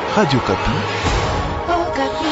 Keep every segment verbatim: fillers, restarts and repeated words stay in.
Radio Kapi. Oh, Kapi.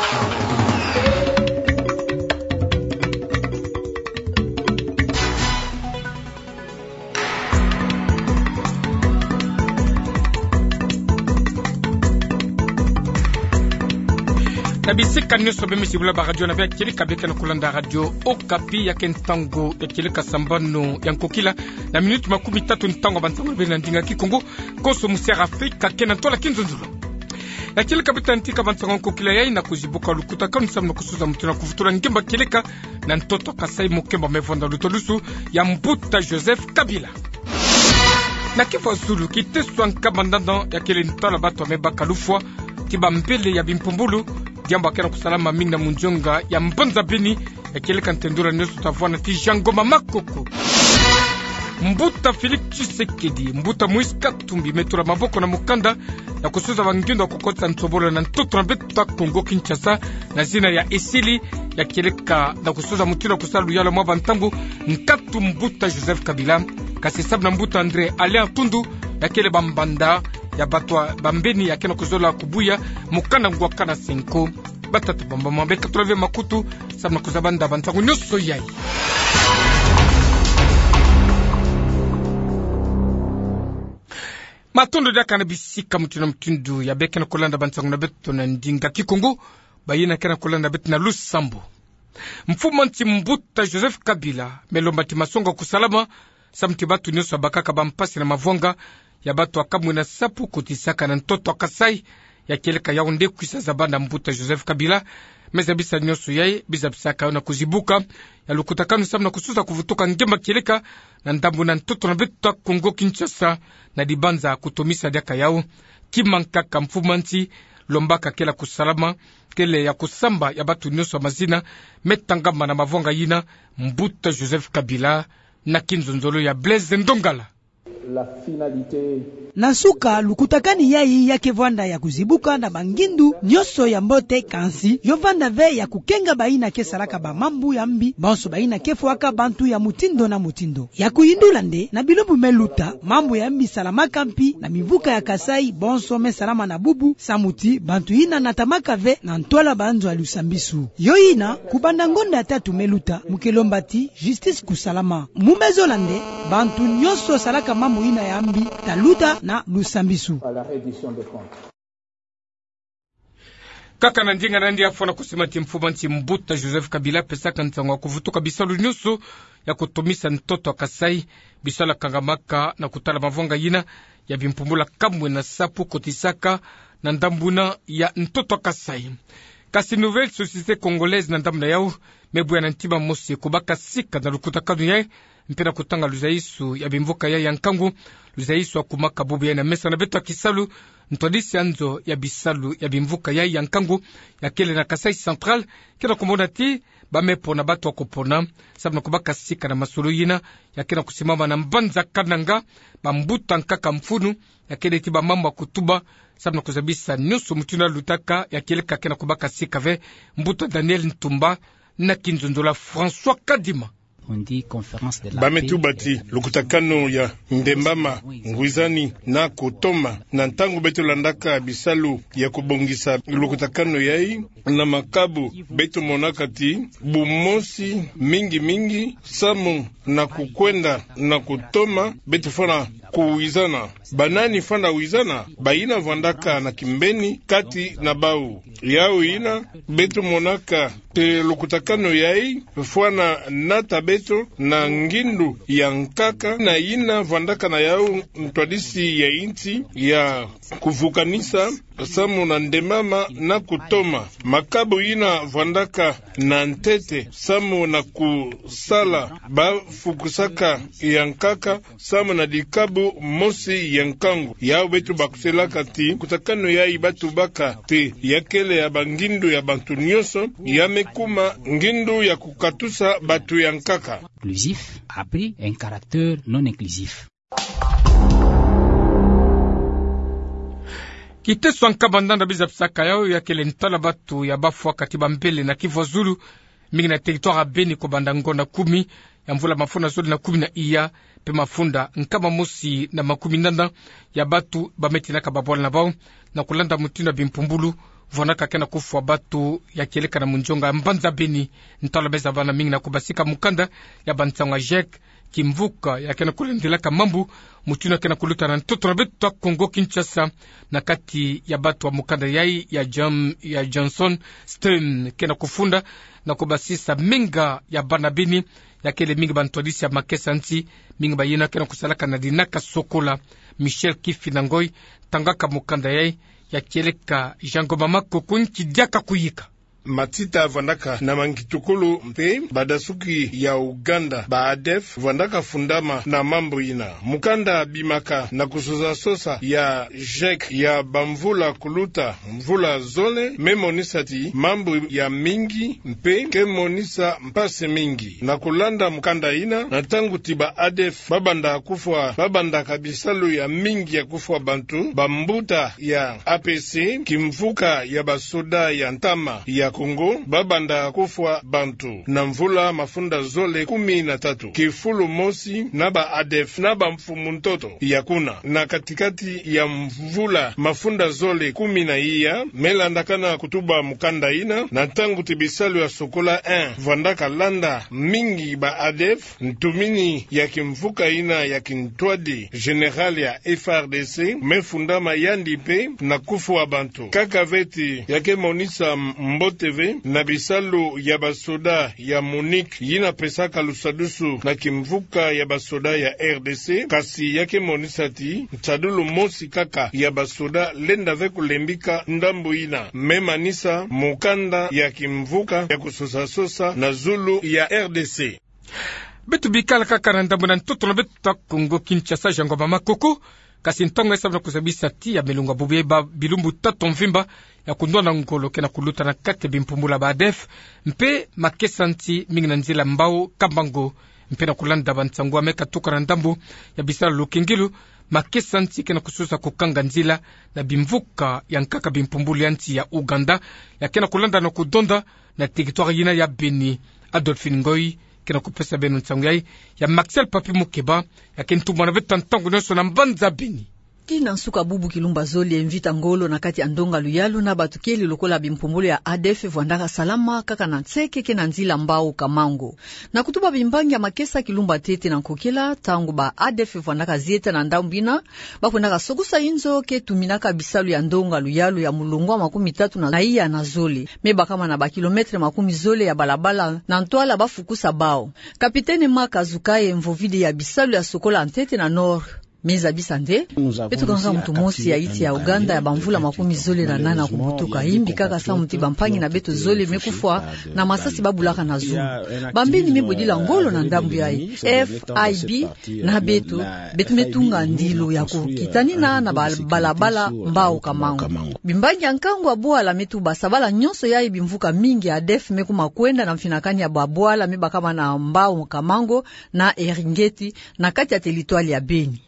Nabisika nyuso bemisi bula ba radio na vya kili kabeka na kulanda radio Okapi ya kentango ya kili kasambano ya nkokila na minuti makumi tatu ntango bantango bena ndinga kikongo koso musera Afrika kena tola kinzunzulu ya kili kabita ntika bantango nkokila ya ina kuzibuka lukuta kanu samno kusuza mtuna kufutura ngemba kilika na ntoto kasai mukemba mevonda lutolusu ya Mbuta Joseph Kabila na kifo zulu kiteswa nkabandando ya kili ntola bato mebaka lufwa tiba mbele ya bimpumbulu Diamba kena kusalama minna munjonga ya Mbanza Beni ya keleka ntendura nesu tafwana ti Jangoma Makoko Mbuta Philippe Tshisekedi Mbuta Moise Katumbi metura maboko na mukanda ya kusuza wangindo kukota ntobolo na ntoto na betu Kongo Kinshasa na zina ya esili ya keleka na kusuza mutino kusalu yala mwa bantambu Nkatu Mbuta Joseph Kabila kasi sabu na Mbuta Andre Alea Tundu ya kele bambanda ya batwa bambeni ya kena kuzola kubuya mukana ngwakana senko batatu bamba mambe katrove makutu sabna kuzabanda bantangu nyoso yai matondo daka na bisika mutuna mtundu ya bekena kulanda bantangu na beto na ndinga kikongo bayina kena kulanda beto na Lusambo mfumo nti Mbuta Joseph Kabila melomba ti masonga kusalama samti batu nyoso bakaka bampasi na mavonga ya batu akamwe na sapu kutisaka na ntoto akasai ya keleka yaonde kuisa zabanda Mbuta Joseph Kabila meza bisa nyoso yae bisa bisaka na kuzibuka ya lukutakanu samna kusuza kuvutoka ngemba keleka na ndambu na ntoto na betu Kongo Kinshasa na dibanza kutomisa daka yao kimankaka mfumanti lombaka kela kusalama kele ya kusamba ya batu nyoso mazina metangama na mavonga yina Mbuta Joseph Kabila na kinzonzolo ya Blaise Ndongala la finalité Nasuka lukutakani yai yake vwanda ya kuzibuka na bangindu nyoso ya mbote kansi yovanda ve ya kukenga baina ke salaka ba mambu ya mbi bonso baina ke fuaka bantu ya mutindo na mutindo ya kuindula nde na bilobu meluta mambu ya mbi salama kampi na mivuka ya Kasai bonso me salama na bubu samuti bantu ina natamaka ve na ntola banzo ya Lusambisu yoina kubanda ngonda ya tatu meluta mukelombati justice kusalama mumezo lande bantu nyoso salaka mambu ina ya mbi taluta na Lusambisu kaka na ndinga na ndi afona kusema ti mfumanti Mbuta Joseph Kabila pesaka ntangwa kuvutoka bisalu nyusu ya kutomisa ntoto akasai bisala kangamaka na kutala mavonga yina ya bimpumbula kamwe na sapu kotisaka na ndambuna ya ntoto akasai kasi nouvelle société congolaise na ndamna yao mebu ya nantima mosi kubaka sika na lukutakanu yae mpena kutanga luzaisu ya bimvuka ya yankangu luzaisu wa kumaka bubu ya na mesa na beto kisalu ntodisi anzo ya bisalu ya bimvuka ya yankangu ya kele na Kasai Central kena kumona ti bamepo na batu wa kupona sabu na kubaka sika na masulu yina ya kena kusimama na Mbanza Kananga Mbuta nkaka mfunu ya kele tiba mambo kutuba sabu na kuzabisa nyusu mtuna lutaka ya kele kakena kubaka sika ve Mbuta Daniel Ntumba na kinzondola François Kadima bametubati lukutakano ya ndembama ngwizani na kotoma na ntango beto landaka bisalu ya kubongisa lukutakano yai na makabu beto monakati bumosi mingi mingi samu na kukwenda na kutoma beto fana kuwizana banani fana wizana baina vandaka na kimbeni kati na bau yao ina beto monaka te lukutakano yai fana nata beto na ngindu ya nkaka na ina vandaka na yao ntwadisi ya inti ya kuvukanisa samu na ndemama na kutoma makabu ina vandaka na ntete samu na kusala ba fukusaka ya nkaka samu na dikabu mosi ya nkangu yao betu bakuselaka ti kutakano ya ibatu baka te yakele ya bangindu ya bantu nyoso ya mekuma ngindu ya kukatusa batu ya nkaka. Inclusif a pris un caractère non inclusif. Kiteswa nkabandanda biza psaka yao ya kele ntala batu ya bafwa katiba mbele na Kivu Zulu mingi na territoire Beni ko bandango na kumi ya mvula mafunda zoli na kumi na iya pe mafunda nkama mosi na makumi nanda ya batu bameti na kababwala na bao na kulanda mutuna bimpumbulu vonaka kena kufwa batu ya kieleka na munjonga mbanza Beni ntala beza bana mingi na kubasika mukanda ya bantsanga jek kimvuka ya kena kulendelaka mambu mutuna kena kuluta na ntoto na betu Kongo Kinshasa na kati ya batu wa mukanda yai ya Jam ya Johnson Stern kena kufunda na kubasisa minga ya bana Beni ya kele mingi bantwadisi ya makesa nti mingi bayina kena kusalaka na dinaka sokola Michel Kifi Nangoi tangaka mukanda yai ya kieleka jango mama kukunchi diaka kuyika Matita vandaka na mangitukulu mpe badasuki ya Uganda ba A D F vandaka fundama na mambo ina mukanda bimaka na kusoza sosa ya jek ya bamvula kuluta mvula zole memonisati mambo ya mingi mpe kemonisa mpase mingi na kulanda mukanda ina na tangu tiba A D F babanda kufwa babanda kabisalu ya mingi ya kufwa bantu bambuta ya A P C kimvuka ya basoda ya ntama ya Kongo babanda kufwa bantu na mvula mafunda zole kumi na tatu kifulu mosi na ba A D F na ba mfumu ntoto yakuna na katikati ya mvula mafunda zole kumi na iya melandakana kutuba mukanda ina na tangu tibisalu ya sokola un vandaka landa mingi ba A D F ntumini ya kimvuka ina ya kintwadi general ya F R D C mefundama yandipe na kufwa bantu kakaveti yake monisa mbote na bisalu ya basoda ya Monique yina pesaka lusadusu na kimvuka ya basoda ya R D C kasi yake monisati tsadulu mosi kaka ya basoda lenda veku lembika ndambu ina memanisa mukanda ya kimvuka ya kusosa sosa na zulu ya R D C betu bikala kaka na ndambu na ntoto na betu Kongo Kinshasa jango mama koko kasi ntongo esa na kusabisa ti ya melunga bubeba bilumbu tato mvimba ya kundwa na ngolo kena kuluta na kate bimpumbula ba A D F mpe makesanti mingi na nzila mbao kambango mpe na kulanda bantsangu meka tuka na ndambu ya bisala lukingilu makesanti kena kususa kukanga nzila na bimvuka ya nkaka bimpumbulu ya nti ya Uganda ya kena kulanda na kudonda na territoire yina ya Beni Adolphine Ngoi kena kupesa benu ntsangu yai ya Maxel Papi Mukeba ya kentumwa na betu ntangu nyoso na mbanza Beni Kina nsuka bubu kilumba zoli envita ngolo na kati andonga luyalu na batukeli lokola bimpumulo ya A D F vandaka salama kaka na ntseke ke na nzila mbao kamango. Na kutuba bimbangi ya makesa kilumba tete na nkokela tangu ba A D F vandaka zieta na ndambina bafundaka sokusa inzo ke tuminaka bisalu ya ndonga luyalu ya mulungwa makumi tatu na iya na zoli. Meba kama na ba kilometre makumi zole ya balabala na ntwala bafukusa bao. Kapitene Maka Zukaye mvovide ya bisalu ya sokola ntete na nord. Meza bisande betu kanza mtu mosi ya iti ya Uganda ya bamvula makumi zole na nana kubutuka imbi kaka sa mti bampangi na betu zole mekufwa na masasi babulaka na zulu bambini mebodila ngolo na ndambu ya F I B na betu betu metunga ndilo ya kukitani na na balabala mbao kamango bimbangi ankangu abwala metu basabala nyonso ya bimvuka mingi ya def mekuma kwenda na mfinakani ya babwala mebakama na mbao kamango na Eringeti na kati ya teritwali ya Beni.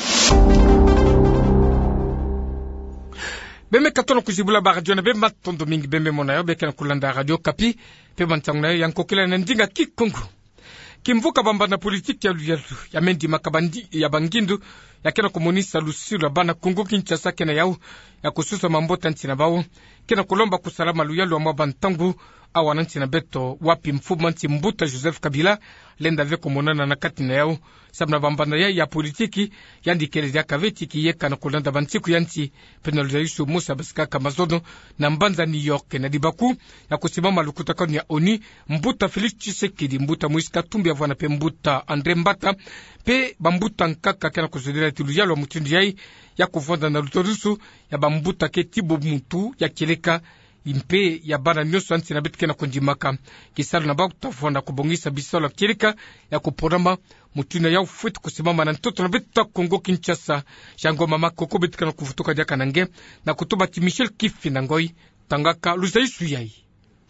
Beme katono kuzibula ba radio na be matondo mingi beme monayo be kana kulanda radio kapi pe bantangna yankokela na ndinga kikongo kimvuka bamba na politiki ya luyalu ya mendi makabandi ya bangindu ya kena komunisa lusilo bana Kongo Kinshasa kena yau ya kususa mambota ntina bawo kena kulomba kusalama luyalu wa bantangu awa nanti na beto wapi mfumu nti mbuta Joseph Kabila lenda veko monana na kati na yao sabna bambana ya ya politiki yandi kelezi ya kaveti kiyeka na kulanda bantiku yanti penalza yushu Musa Basikaka Mazono na mbanza New York na dibaku ya kusimama lukutakani ya oni mbuta Felix Tshisekedi mbuta Moise Katumbi ya vwana pe mbuta Andre Mbata pe bambuta nkaka kena kusudira tiluya wa mutindi yai ya kuvonda na lutorusu ya bambuta ke Tibo Mutu ya keleka impe ya bana nyoso anti na betike na kondimaka kisalu na baku tafona kubongisa bisalo kirika ya kuporama mutuna ya ufuti kusimama na ntoto na betu Kongo Kinshasa jango mama koko betika na kufutuka jaka nange na kutuba ti Michel Kifi Nangoi tangaka luzaisu yai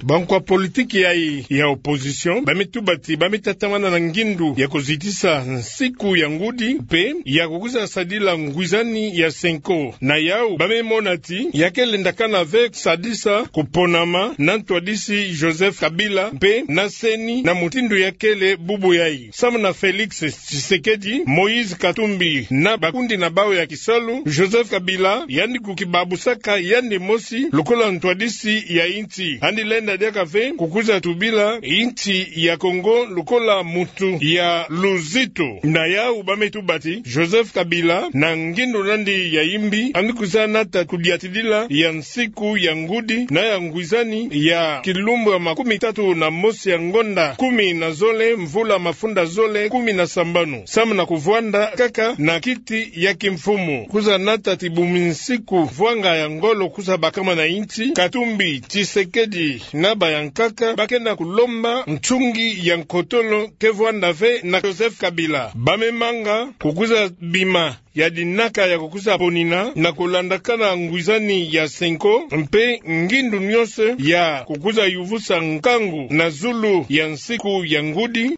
Bankwa politiki yai ya opposition bamitubati bamitatamana na ngindu ya kozitisa siku ya ngudi pe ya kukuza sadila ngwizani ya senko na yao bamemonati yakelendakana vek sadisa kuponama na ntwadisi Joseph Kabila pe na seni na mutindu yakele bubu yai sama na Felix Tshisekedi, Moise Katumbi na bakundi na bao ya kisalu Joseph Kabila yani kukibabusaka yani mosi lokola ntwadisi ya inti andi lenda diaka ve kukuza tubila inti ya Kongo lokola mutu ya Luzito na yao bametubati Joseph Kabila na ngindu nandi ya imbi andi kuzana takudiatidila ya nsiku ya ngudi na ya ngwizani ya kilumbu ya makumi tatu na mosi ya ngonda kumi na zole mvula mafunda zole kumi na sambanu samu na kuvwanda kaka na kiti ya kimfumu kuza nata tibuminsiku vwanga ya ngolo kuza bakama na inti Katumbi Tshisekedi na bayankaka bakenda kulomba mchungi ya nkotolo kevwanda ve na Joseph Kabila bamemanga kukuza bima ya dinaka ya kukuza ponina na kulandakana ngwizani ya senko mpe ngindu nyose ya kukuza yuvusa nkangu na zulu ya nsiku ya ngudi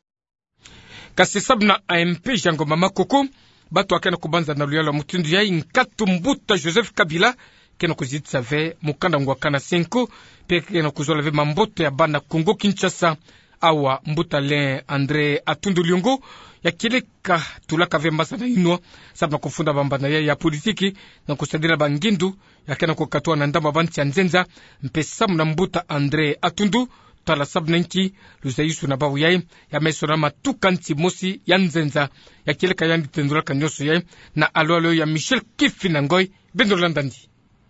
kasi sabna A M P Jango Mama Koko bato akena kubanza na luyalo mutindu ya inkatu mbuta Joseph Kabila kena kuzitsa ve mukanda ngwakana senko pe kena kuzola ve mamboto ya bana Kongo Kinshasa awa mbuta le Andre Atundu Lyongo ya kileka tulaka ve mbasa na inwa sabna kufunda bambana ya ya politiki na kusadila bangindu ya kena kukatua na ndama banti ya nzenza mpesa mna mbuta Andre Atundu tala sabna nki luzaisu na bawu yae ya mesona matuka nti mosi ya nzenza ya kileka ya nditendula kanyoso yae na alo alo ya Michel Kifi na ngoy bendolandandi.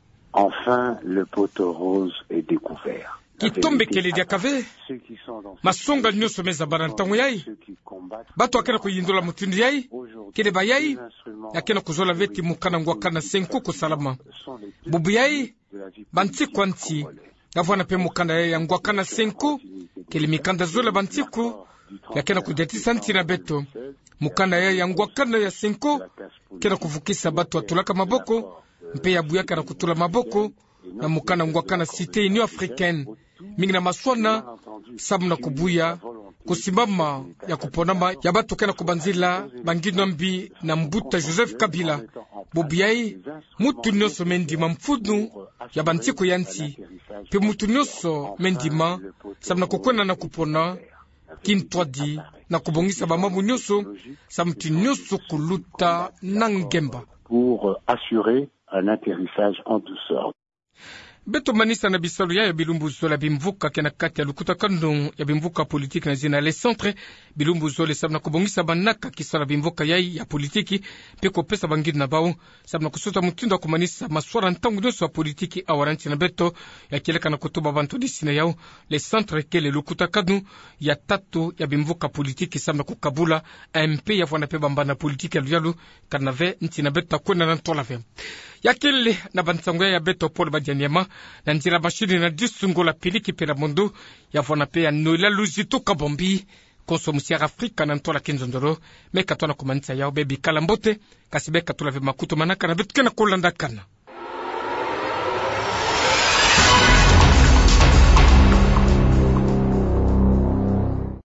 Enfin, le poteau rose est découvert. Kitombe kele dia kave masonga nyoso meza barantango yai bato akena kuyindula mutindu yai kele bayai yakena kuzola veti mukana ngwakana senku kusalama bubu yai banti kwanti gavana pe mukanda yai ya ngwakana senku kele mikanda zola bantiku yakena kujati santi na beto mukanda yai ya ngwakana ya senku kena kuvukisa bato atulaka maboko mpe ya buyaka na kutula maboko na mukana ngwakana cité Union Africaine mingi na maswana sabu na kubuya kusimama ya kuponama ya batu kena kubanzila bangino mbi na mbuta Joseph Kabila bobiyai mutu nyoso mendima mfudu ya bantiko yanti pe mutu nyoso mendima sabu na kukwena na kupona kintwadi na kubongisa bamabu nyoso sabu mtu nyoso kuluta na ngemba pour assurer un atterrissage en douceur. Beto manisa na bisalu ya bilumbu zola bimvuka kena kati ya lukuta kando ya bimvuka politiki na zina le centre bilumbu zole sabna kubongisa banaka kisala bimvuka yai ya politiki peko pesa bangiri na bao sabna kusuta mutindo kumanisa maswara ntangu nyoso wa politiki awaranti na beto ya kileka na kutuba bantu disina yao le centre kele lukuta kando ya tatu ya bimvuka politiki sabna kukabula A M P ya vwana pe bambana politiki ya luyalu kanave nti na beto kwena na ntolave yakele na bantangu ya beto Paul Badianyama na njira mashini na disungo la piliki pela mundu ya vwana pe ya noila Luzito Kabombi konsomusia Afrika na ntola kinzondoro meka tona kumanisa yao bebi kalambote kasibeka tula ve makuto manaka na betu kena kulandakana.